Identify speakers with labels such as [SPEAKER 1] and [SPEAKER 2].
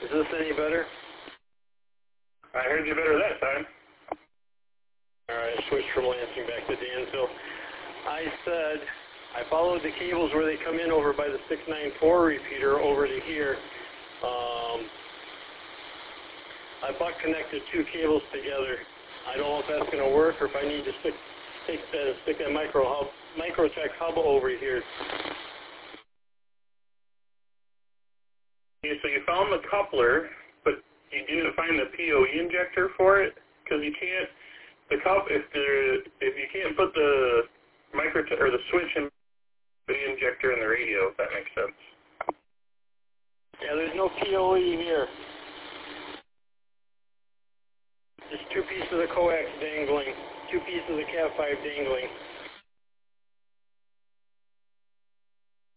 [SPEAKER 1] Is this any better?
[SPEAKER 2] I heard you better that time.
[SPEAKER 1] Alright, switch from Lansing back to Dansville. I said I followed the cables where they come in over by the 694 repeater over to here. I butt connected two cables together. I don't know if that's going to work or if I need to stick that Microtech hub over here.
[SPEAKER 2] Okay, so you found the coupler, but you didn't find the PoE injector for it, because you can't. If you can't put the Microtech or the switch in the injector in the radio, if that makes sense.
[SPEAKER 1] Yeah, there's no PoE here. Just two pieces of coax dangling, two pieces of Cat 5 dangling.